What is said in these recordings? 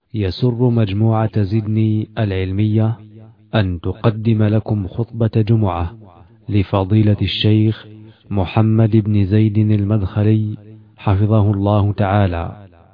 يسر مجموعة زدني العلمية أن تقدم لكم خطبة جمعة لفضيلة الشيخ محمد بن زيد المدخلي حفظه الله تعالى.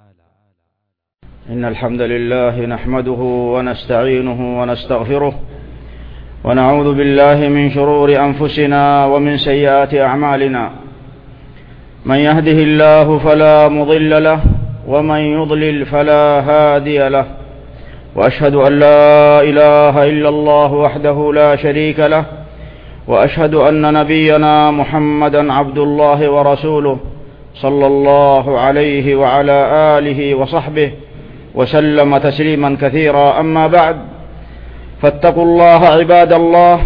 إن الحمد لله نحمده ونستعينه ونستغفره ونعوذ بالله من شرور أنفسنا ومن سيئات أعمالنا. من يهده الله فلا مضل له ومن يضلل فلا هادي له، وأشهد أن لا إله إلا الله وحده لا شريك له، وأشهد أن نبينا محمدا عبد الله ورسوله صلى الله عليه وعلى آله وصحبه وسلم تسليما كثيرا. أما بعد، فاتقوا الله عباد الله،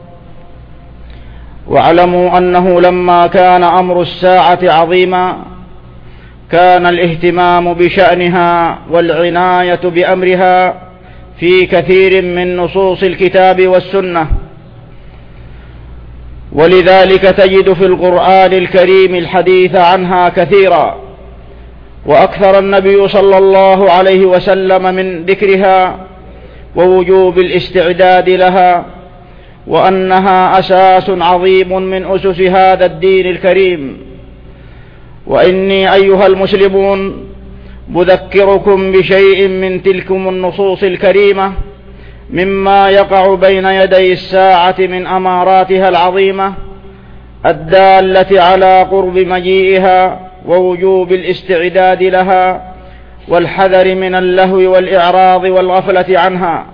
واعلموا أنه لما كان أمر الساعة عظيما كان الاهتمام بشأنها والعناية بأمرها في كثير من نصوص الكتاب والسنة، ولذلك تجد في القرآن الكريم الحديث عنها كثيرا، وأكثر النبي صلى الله عليه وسلم من ذكرها ووجوب الاستعداد لها، وأنها أساس عظيم من أسس هذا الدين الكريم. وإني أيها المسلمون مذكركم بشيء من تلكم النصوص الكريمة مما يقع بين يدي الساعة من أماراتها العظيمة الدالة على قرب مجيئها ووجوب الاستعداد لها والحذر من اللهو والإعراض والغفلة عنها.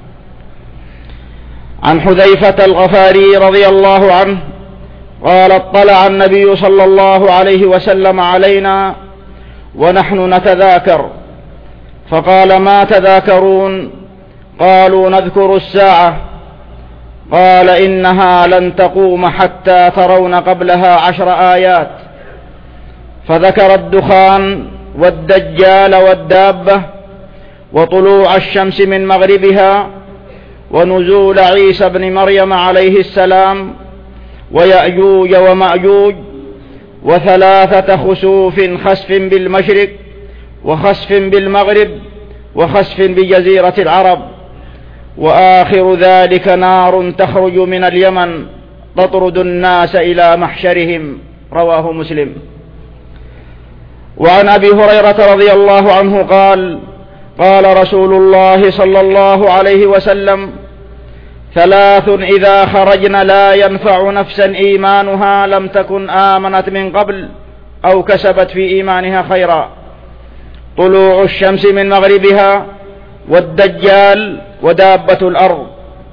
عن حذيفة الغفاري رضي الله عنه قال: اطلع النبي صلى الله عليه وسلم علينا ونحن نتذاكر، فقال: ما تذاكرون؟ قالوا: نذكر الساعة. قال: إنها لن تقوم حتى ترون قبلها 10 آيات، فذكر الدخان والدجال والدابة وطلوع الشمس من مغربها ونزول عيسى بن مريم عليه السلام ويأجوج ومأجوج وثلاثة خسوف، خسف بالمشرق وخسف بالمغرب وخسف بجزيرة العرب، وآخر ذلك نار تخرج من اليمن تطرد الناس إلى محشرهم. رواه مسلم. وعن أبي هريرة رضي الله عنه قال: قال رسول الله صلى الله عليه وسلم: 3 إذا خرجن لا ينفع نفسا إيمانها لم تكن آمنت من قبل أو كسبت في إيمانها خيرا: طلوع الشمس من مغربها والدجال ودابة الأرض.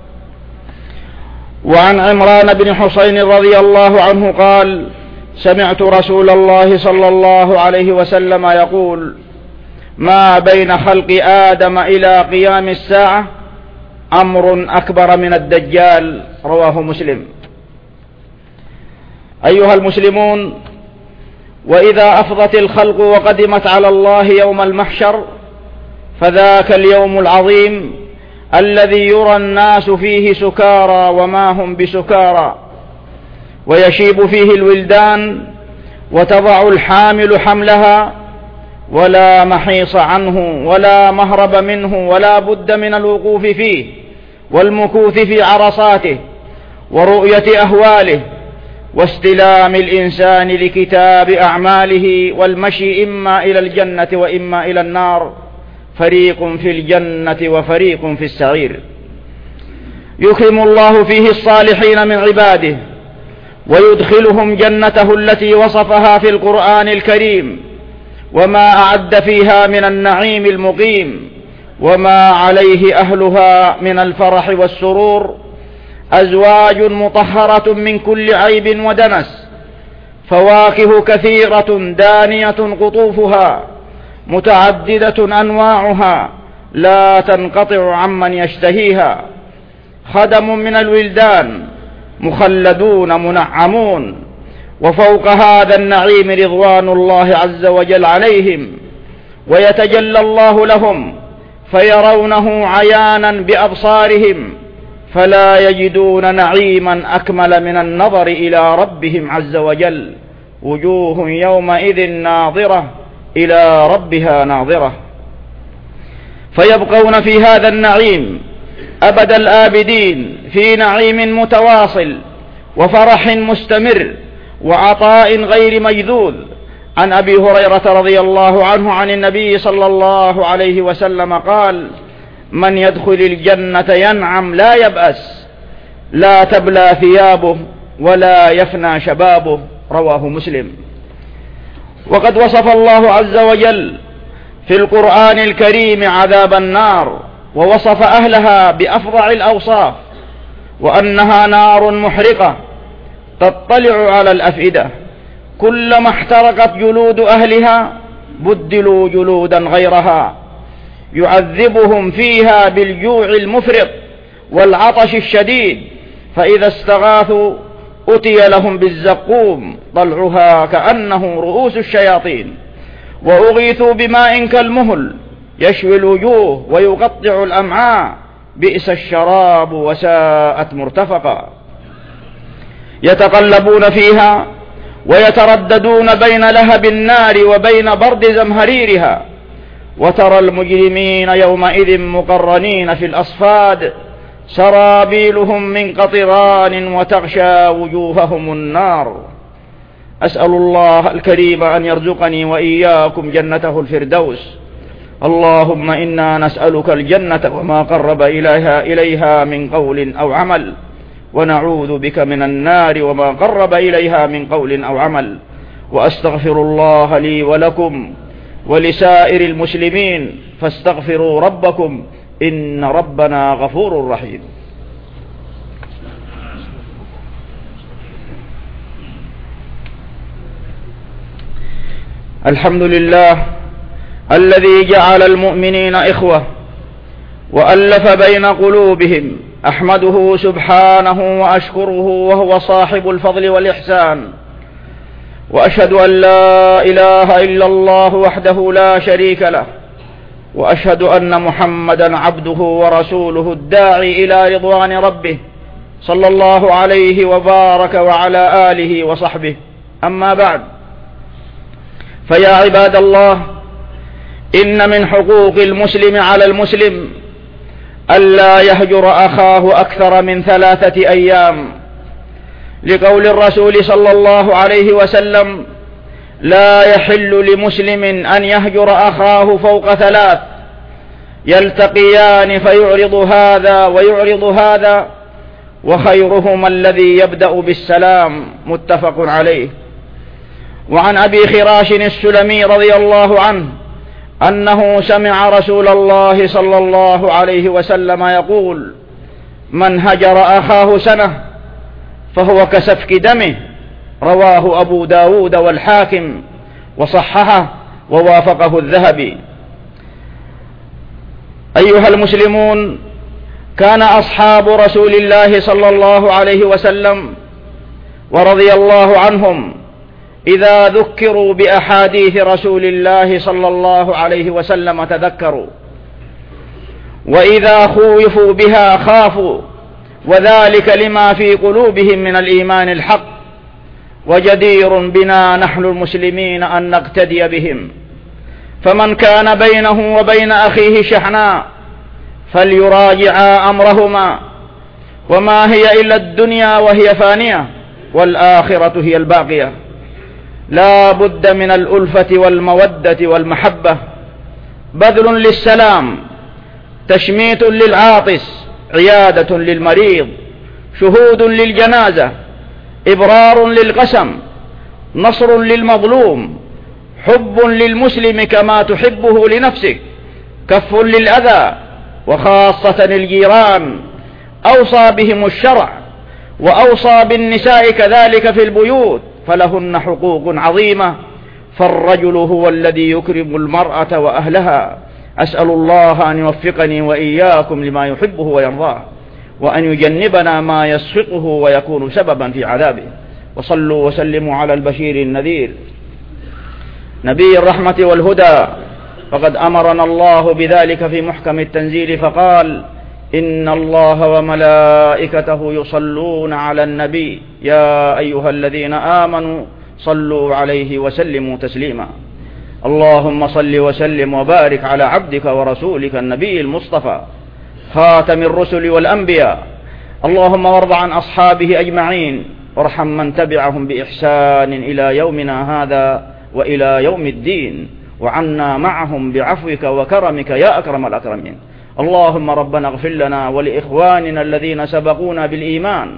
وعن عمران بن حسين رضي الله عنه قال: سمعت رسول الله صلى الله عليه وسلم يقول: ما بين خلق آدم إلى قيام الساعة أمر أكبر من الدجال. رواه مسلم. أيها المسلمون، وإذا أفضت الخلق وقدمت على الله يوم المحشر فذاك اليوم العظيم الذي يرى الناس فيه سكارى وما هم بسكارى، ويشيب فيه الولدان وتضع الحامل حملها ولا محيص عنه ولا مهرب منه ولا بد من الوقوف فيه والمكوث في عرصاته ورؤية أهواله واستلام الإنسان لكتاب أعماله والمشي إما إلى الجنة وإما إلى النار، فريق في الجنة وفريق في السعير. يكرم الله فيه الصالحين من عباده ويدخلهم جنته التي وصفها في القرآن الكريم وما أعد فيها من النعيم المقيم وما عليه أهلها من الفرح والسرور: أزواج مطهرة من كل عيب ودنس، فواكه كثيرة دانية قطوفها، متعددة أنواعها لا تنقطع عمن يشتهيها، خدم من الولدان مخلدون منعمون، وفوق هذا النعيم رضوان الله عز وجل عليهم، ويتجلى الله لهم فيرونه عيانا بأبصارهم فلا يجدون نعيما أكمل من النظر إلى ربهم عز وجل: وجوه يومئذ ناظرة إلى ربها ناظرة. فيبقون في هذا النعيم أبد الآبدين في نعيم متواصل وفرح مستمر وعطاء غير مجذوذ. عن أبي هريرة رضي الله عنه عن النبي صلى الله عليه وسلم قال: من يدخل الجنة ينعم لا يبأس، لا تبلى ثيابه ولا يفنى شبابه. رواه مسلم. وقد وصف الله عز وجل في القرآن الكريم عذاب النار، ووصف أهلها بأفظع الأوصاف، وأنها نار محرقة تطلع على الأفئدة، كلما احترقت جلود أهلها بدلوا جلودا غيرها، يعذبهم فيها بالجوع المفرط والعطش الشديد، فإذا استغاثوا أتي لهم بالزقوم طلعها كأنه رؤوس الشياطين، وأغيثوا بماء كالمهل يشوي الوجوه ويقطع الأمعاء، بئس الشراب وساءت مرتفقا. يتقلبون فيها ويترددون بين لهب النار وبين برد زمهريرها، وترى المجرمين يومئذ مقرنين في الأصفاد، سرابيلهم من قطران وتغشى وجوههم النار. أسأل الله الكريم أن يرزقني وإياكم جنته الفردوس. اللهم إنا نسألك الجنة وما قرب إليها من قول أو عمل، ونعوذ بك من النار وما قرب إليها من قول أو عمل. وأستغفر الله لي ولكم ولسائر المسلمين، فاستغفروا ربكم إن ربنا غفور رحيم. الحمد لله الذي جعل المؤمنين إخوة وألف بين قلوبهم، أحمده سبحانه وأشكره وهو صاحب الفضل والإحسان، وأشهد أن لا إله إلا الله وحده لا شريك له، وأشهد أن محمدا عبده ورسوله الداعي إلى رضوان ربه، صلى الله عليه وبارك وعلى آله وصحبه. أما بعد، فيا عباد الله، إن من حقوق المسلم على المسلم ألا يهجر أخاه أكثر من 3 أيام، لقول الرسول صلى الله عليه وسلم: لا يحل لمسلم أن يهجر أخاه فوق 3، يلتقيان فيعرض هذا ويعرض هذا، وخيرهما الذي يبدأ بالسلام. متفق عليه. وعن أبي خراش السلمي رضي الله عنه أنه سمع رسول الله صلى الله عليه وسلم يقول: من هجر أخاه سنة فهو كسفك دمه. رواه أبو داود والحاكم وصححه ووافقه الذهبي. أيها المسلمون، كان أصحاب رسول الله صلى الله عليه وسلم ورضي الله عنهم إذا ذكروا بأحاديث رسول الله صلى الله عليه وسلم تذكروا، وإذا خوفوا بها خافوا، وذلك لما في قلوبهم من الإيمان الحق. وجدير بنا نحن المسلمين أن نقتدي بهم، فمن كان بينه وبين أخيه شحناء فليراجعا أمرهما، وما هي إلا الدنيا وهي فانية، والآخرة هي الباقية. لا بد من الألفة والمودة والمحبة، بذل للسلام، تشميت للعاطس، عيادة للمريض، شهود للجنازة، إبرار للقسم، نصر للمظلوم، حب للمسلم كما تحبه لنفسك، كف للأذى، وخاصة الجيران. أوصى بهم الشرع، وأوصى بالنساء كذلك في البيوت، فلهن حقوق عظيمة، فالرجل هو الذي يكرم المرأة وأهلها. أسأل الله أن يوفقني وإياكم لما يحبه ويرضاه، وأن يجنبنا ما يسخطه ويكون سببا في عذابه. وصلوا وسلموا على البشير النذير نبي الرحمة والهدى، فقد أمرنا الله بذلك في محكم التنزيل فقال: إن الله وملائكته يصلون على النبي يا أيها الذين آمنوا صلوا عليه وسلموا تسليما. اللهم صل وسلم وبارك على عبدك ورسولك النبي المصطفى خاتم الرسل والأنبياء. اللهم وارض عن أصحابه أجمعين، وارحم من تبعهم بإحسان إلى يومنا هذا وإلى يوم الدين، وعنا معهم بعفوك وكرمك يا أكرم الأكرمين. اللهم ربنا اغفر لنا ولإخواننا الذين سبقونا بالإيمان،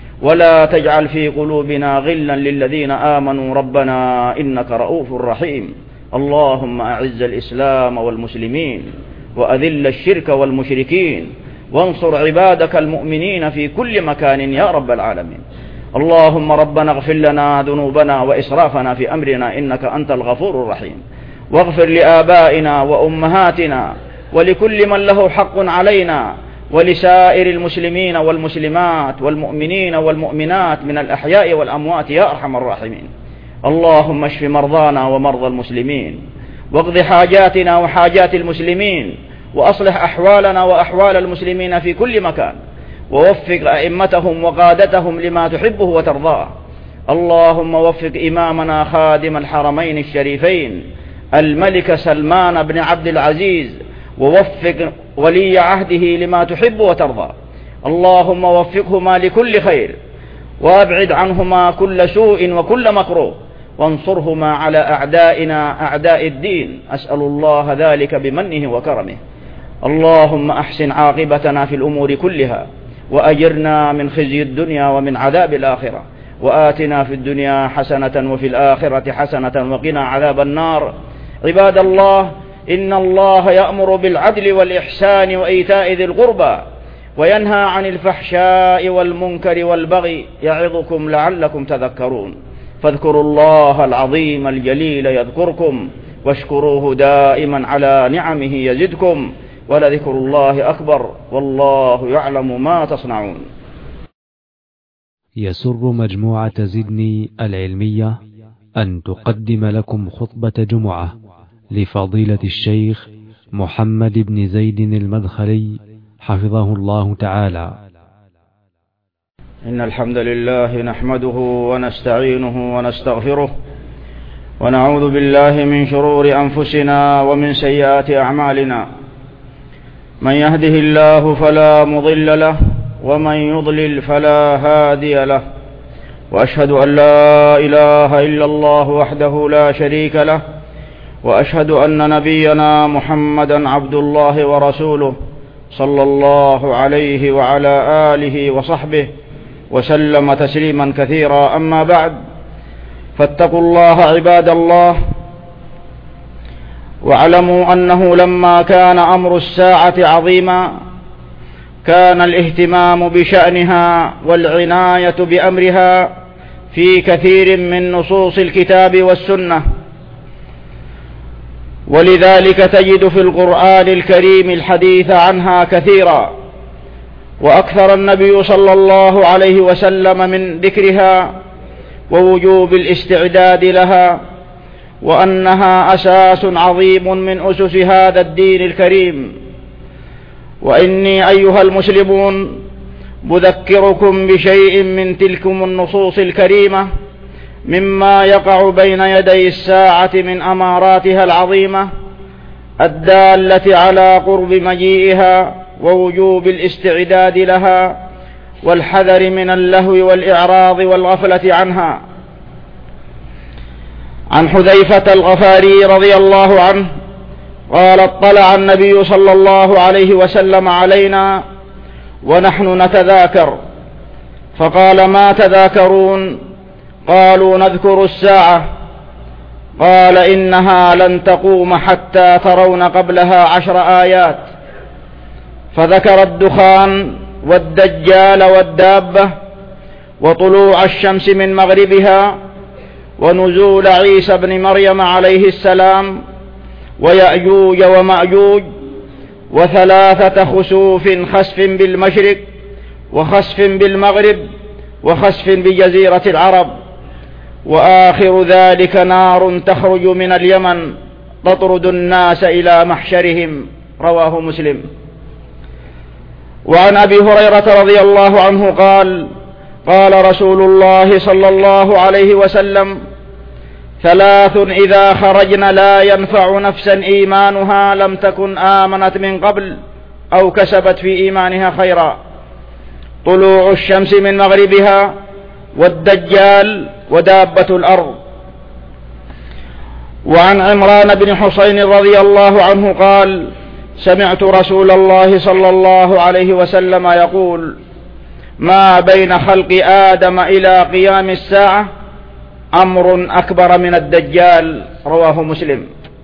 ولا تجعل في قلوبنا غلا للذين آمنوا ربنا إنك رؤوف رحيم. اللهم أعز الإسلام والمسلمين، وأذل الشرك والمشركين، وانصر عبادك المؤمنين في كل مكان يا رب العالمين. اللهم ربنا اغفر لنا ذنوبنا وإسرافنا في أمرنا إنك أنت الغفور الرحيم، واغفر لآبائنا وأمهاتنا ولكل من له حق علينا، ولسائر المسلمين والمسلمات والمؤمنين والمؤمنات من الأحياء والأموات يا أرحم الراحمين. اللهم اشف مرضانا ومرضى المسلمين، واقض حاجاتنا وحاجات المسلمين، وأصلح أحوالنا وأحوال المسلمين في كل مكان، ووفق أئمتهم وقادتهم لما تحبه وترضاه. اللهم وفق إمامنا خادم الحرمين الشريفين الملك سلمان بن عبد العزيز، ووفق ولي عهده لما تحب وترضى. اللهم وفقهما لكل خير، وابعد عنهما كل سوء وكل مكروه، وانصرهما على أعدائنا أعداء الدين. أسأل الله ذلك بمنه وكرمه. اللهم أحسن عاقبتنا في الأمور كلها، وأجرنا من خزي الدنيا ومن عذاب الآخرة، وآتنا في الدنيا حسنة وفي الآخرة حسنة وقنا عذاب النار. عباد الله، إن الله يأمر بالعدل والإحسان وإيتاء ذي القربى، وينهى عن الفحشاء والمنكر والبغي، يعظكم لعلكم تذكرون. فاذكروا الله العظيم الجليل يذكركم، واشكروه دائما على نعمه يزدكم، ولذكر الله أكبر، والله يعلم ما تصنعون. يسر مجموعة زدني العلمية أن تقدم لكم خطبة جمعة لفضيلة الشيخ محمد بن زيد المدخلي حفظه الله تعالى. إن الحمد لله نحمده ونستعينه ونستغفره، ونعوذ بالله من شرور أنفسنا ومن سيئات أعمالنا. من يهده الله فلا مضل له، ومن يضلل فلا هادي له، وأشهد أن لا إله إلا الله وحده لا شريك له، وأشهد أن نبينا محمدا عبد الله ورسوله صلى الله عليه وعلى آله وصحبه وسلم تسليما كثيرا. أما بعد، فاتقوا الله عباد الله، واعلموا أنه لما كان أمر الساعة عظيما كان الاهتمام بشأنها والعناية بأمرها في كثير من نصوص الكتاب والسنة، ولذلك تجد في القرآن الكريم الحديث عنها كثيرا، وأكثر النبي صلى الله عليه وسلم من ذكرها ووجوب الاستعداد لها، وأنها أساس عظيم من أسس هذا الدين الكريم. وإني أيها المسلمون بذكركم بشيء من تلكم النصوص الكريمة مما يقع بين يدي الساعة من أماراتها العظيمة الدالة على قرب مجيئها، ووجوب الاستعداد لها، والحذر من اللهو والإعراض والغفلة عنها. عن حذيفة الغفاري رضي الله عنه قال: اطلع النبي صلى الله عليه وسلم علينا ونحن نتذاكر، فقال: ما تذاكرون؟ قالوا: نذكر الساعة. قال: إنها لن تقوم حتى ترون قبلها 10 آيات، فذكر الدخان والدجال والدابة، وطلوع الشمس من مغربها، ونزول عيسى بن مريم عليه السلام، ويأجوج ومأجوج، و3 خسوف: خسف بالمشرق، وخسف بالمغرب، وخسف بجزيرة العرب، وآخر ذلك نار تخرج من اليمن تطرد الناس إلى محشرهم. رواه مسلم. وعن أبي هريرة رضي الله عنه قال: قال رسول الله صلى الله عليه وسلم: ثلاث إذا خرجن لا ينفع نفسا إيمانها لم تكن آمنت من قبل أو كسبت في إيمانها خيرا: طلوع الشمس من مغربها، والدجال، ودابة الأرض. وعن عمران بن حسين رضي الله عنه قال: سمعت رسول الله صلى الله عليه وسلم يقول: ما بين خلق آدم إلى قيام الساعة أمر أكبر من الدجال. رواه مسلم.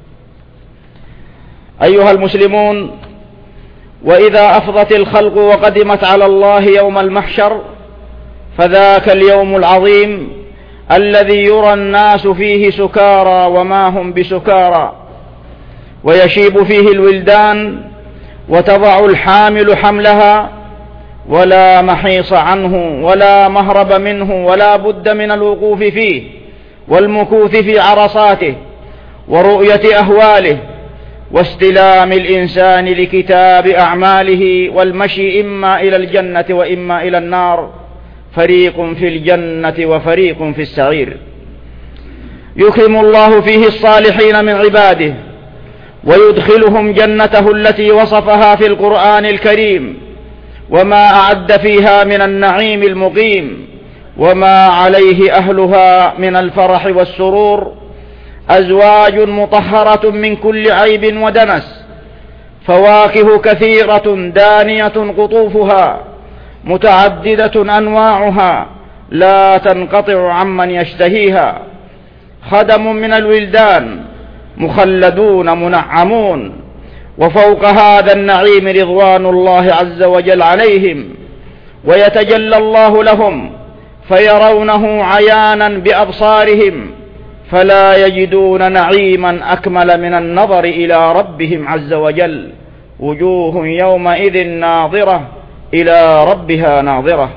أيها المسلمون، وإذا أفضت الخلق وقدمت على الله يوم المحشر فذاك اليوم العظيم الذي يرى الناس فيه سكارى وما هم بسكارى، ويشيب فيه الولدان، وتضع الحامل حملها، ولا محيص عنه ولا مهرب منه، ولا بد من الوقوف فيه والمكوث في عرصاته ورؤية أهواله واستلام الإنسان لكتاب أعماله والمشي إما إلى الجنة وإما إلى النار، فريق في الجنة وفريق في السعير. يكرم الله فيه الصالحين من عباده ويدخلهم جنته التي وصفها في القرآن الكريم، وما أعد فيها من النعيم المقيم، وما عليه أهلها من الفرح والسرور: أزواج مطهرة من كل عيب ودنس، فواكه كثيرة دانية قطوفها، متعددة أنواعها لا تنقطع عمن يشتهيها، خدم من الولدان مخلدون منعمون، وفوق هذا النعيم رضوان الله عز وجل عليهم، ويتجلى الله لهم فيرونه عيانا بأبصارهم، فلا يجدون نعيما أكمل من النظر إلى ربهم عز وجل: وجوه يومئذ ناظرة إلى ربها ناظرة.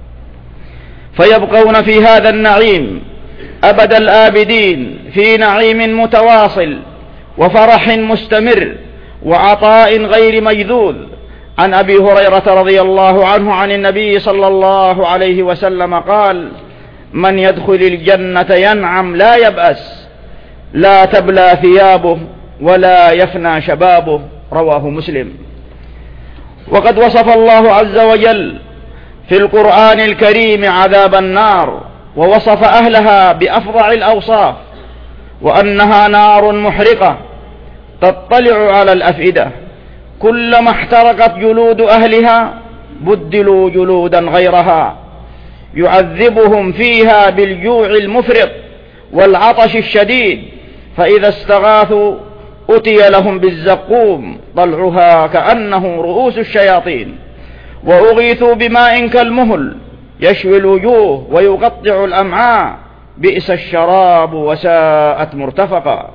فيبقون في هذا النعيم أبد الآبدين، في نعيم متواصل وفرح مستمر وعطاء غير مجذوذ. عن أبي هريرة رضي الله عنه عن النبي صلى الله عليه وسلم قال: من يدخل الجنة ينعم لا يبأس، لا تبلى ثيابه ولا يفنى شبابه. رواه مسلم. وقد وصف الله عز وجل في القرآن الكريم عذاب النار، ووصف أهلها بأفظع الأوصاف، وأنها نار محرقة تطلع على الأفئدة، كلما احترقت جلود أهلها بدلوا جلودا غيرها، يعذبهم فيها بالجوع المفرط والعطش الشديد، فإذا استغاثوا أتي لهم بالزقوم طلعها كأنه رؤوس الشياطين، وأغيثوا بماء كالمهل يشوي الوجوه ويقطع الأمعاء، بئس الشراب وساءت مرتفقا.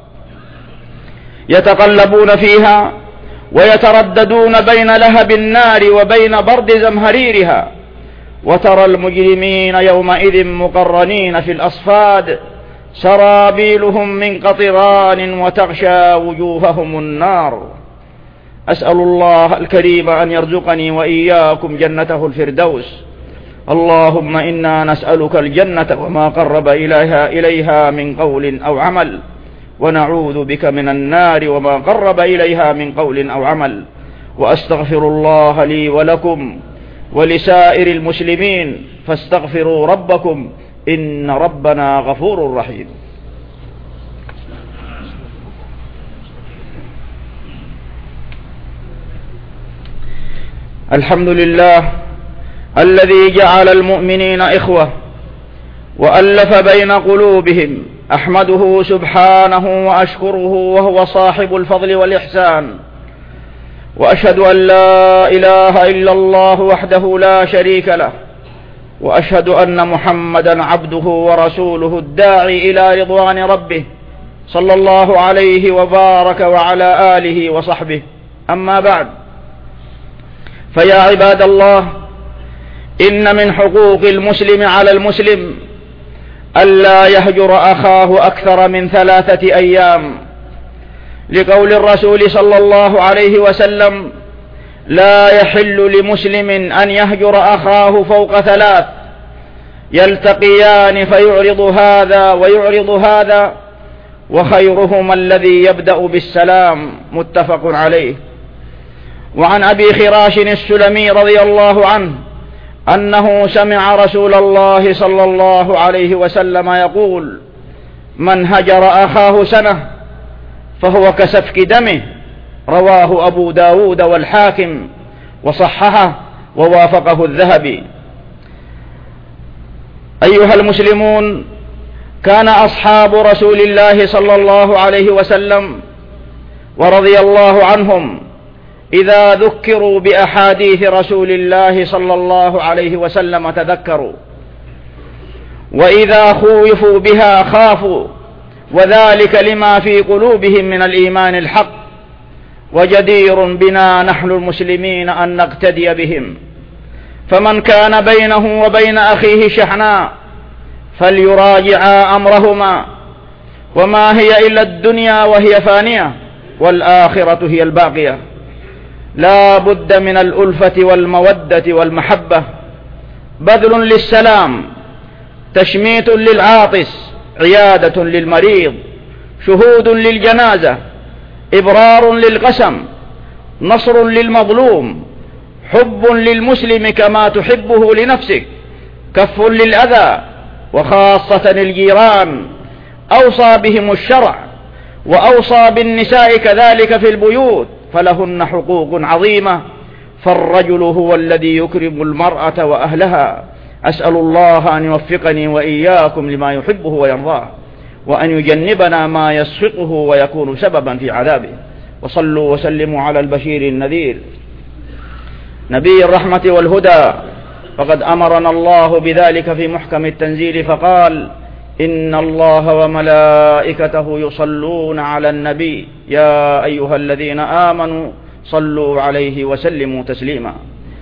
يتقلبون فيها ويترددون بين لهب النار وبين برد زمهريرها، وترى المجرمين يومئذ مقرنين في الأصفاد، سرابيلهم من قطران وتغشى وجوههم النار. أسأل الله الكريم أن يرزقني وإياكم جنته الفردوس. اللهم إنا نسألك الجنة وما قرب إليها من قول أو عمل، ونعوذ بك من النار وما قرب إليها من قول أو عمل. وأستغفر الله لي ولكم ولسائر المسلمين، فاستغفروا ربكم إن ربنا غفور رحيم. الحمد لله الذي جعل المؤمنين إخوة وألف بين قلوبهم، أحمده سبحانه وأشكره، وهو صاحب الفضل والإحسان. وأشهد أن لا إله إلا الله وحده لا شريك له، وأشهد أن محمدا عبده ورسوله الداعي إلى رضوان ربه، صلى الله عليه وبارك وعلى آله وصحبه. أما بعد، فيا عباد الله، إن من حقوق المسلم على المسلم ألا يهجر أخاه أكثر من 3 أيام، لقول الرسول صلى الله عليه وسلم: لا يحل لمسلم أن يهجر أخاه فوق 3، يلتقيان فيعرض هذا ويعرض هذا، وخيرهما الذي يبدأ بالسلام، متفق عليه. وعن أبي خراش السلمي رضي الله عنه أنه سمع رسول الله صلى الله عليه وسلم يقول: من هجر أخاه سنة فهو كسفك دمه، رواه أبو داود والحاكم وصححه ووافقه الذهبي. أيها المسلمون، كان أصحاب رسول الله صلى الله عليه وسلم ورضي الله عنهم إذا ذكروا بأحاديث رسول الله صلى الله عليه وسلم تذكروا، وإذا خوفوا بها خافوا، وذلك لما في قلوبهم من الإيمان الحق. وجدير بنا نحن المسلمين أن نقتدي بهم، فمن كان بينه وبين أخيه شحناء فليراجعا أمرهما، وما هي إلا الدنيا وهي فانية، والآخرة هي الباقية. لا بد من الألفة والمودة والمحبة، بذل للسلام، تشميت للعاطس، عيادة للمريض، شهود للجنازة، إبرار للقسم، نصر للمظلوم، حب للمسلم كما تحبه لنفسك، كف للأذى، وخاصة الجيران. أوصى بهم الشرع، وأوصى بالنساء كذلك في البيوت، فلهن حقوق عظيمة، فالرجل هو الذي يكرم المرأة وأهلها. أسأل الله أن يوفقني وإياكم لما يحبه ويرضاه، وأن يجنبنا ما يسخطه ويكون سببا في عذابه. وصلوا وسلموا على البشير النذير نبي الرحمة والهدى، فقد أمرنا الله بذلك في محكم التنزيل فقال: إن الله وملائكته يصلون على النبي يا أيها الذين آمنوا صلوا عليه وسلموا تسليما.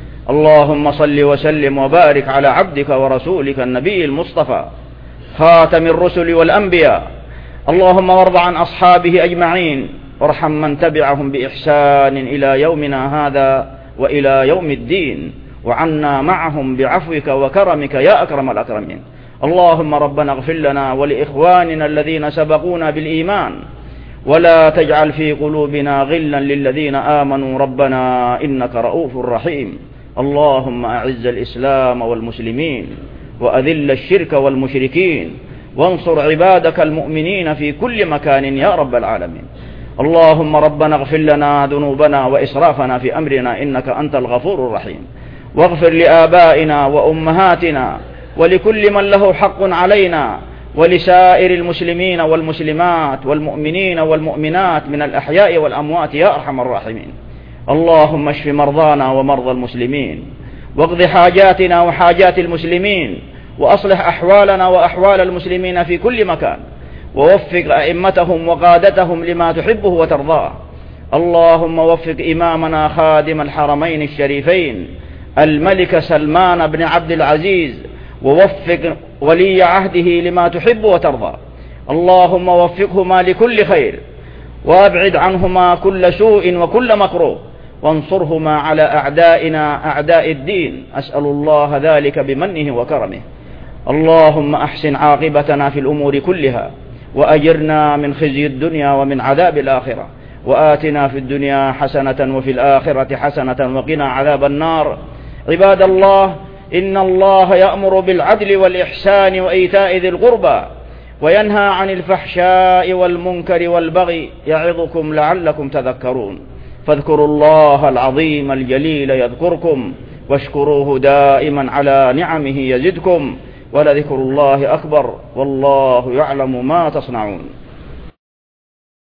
اللهم صل وسلم وبارك على عبدك ورسولك النبي المصطفى خاتم الرسل والأنبياء. اللهم وارض عن أصحابه أجمعين، وارحم من تبعهم بإحسان إلى يومنا هذا وإلى يوم الدين، وعنا معهم بعفوك وكرمك يا أكرم الأكرمين. اللهم ربنا اغفر لنا ولإخواننا الذين سبقونا بالإيمان، ولا تجعل في قلوبنا غلا للذين آمنوا ربنا إنك رؤوف رحيم. اللهم أعز الإسلام والمسلمين، وأذل الشرك والمشركين، وانصر عبادك المؤمنين في كل مكان يا رب العالمين. اللهم ربنا اغفر لنا ذنوبنا وإسرافنا في أمرنا إنك أنت الغفور الرحيم، واغفر لآبائنا وأمهاتنا ولكل من له حق علينا، ولسائر المسلمين والمسلمات والمؤمنين والمؤمنات من الأحياء والأموات يا أرحم الراحمين. اللهم اشف مرضانا ومرضى المسلمين، واقض حاجاتنا وحاجات المسلمين، وأصلح أحوالنا وأحوال المسلمين في كل مكان، ووفق أئمتهم وقادتهم لما تحبه وترضاه. اللهم وفق إمامنا خادم الحرمين الشريفين الملك سلمان بن عبد العزيز، ووفق ولي عهده لما تحب وترضى. اللهم وفقهما لكل خير، وابعد عنهما كل سوء وكل مكروه، وانصرهما على أعدائنا أعداء الدين. أسأل الله ذلك بمنه وكرمه. اللهم أحسن عاقبتنا في الأمور كلها، وأجرنا من خزي الدنيا ومن عذاب الآخرة، وآتنا في الدنيا حسنة وفي الآخرة حسنة وقنا عذاب النار. عباد الله، إن الله يأمر بالعدل والإحسان وإيتاء ذي القربى، وينهى عن الفحشاء والمنكر والبغي، يعظكم لعلكم تذكرون. فاذكروا الله العظيم الجليل يذكركم، واشكروه دائما على نعمه يزدكم، ولذكر الله أكبر، والله يعلم ما تصنعون.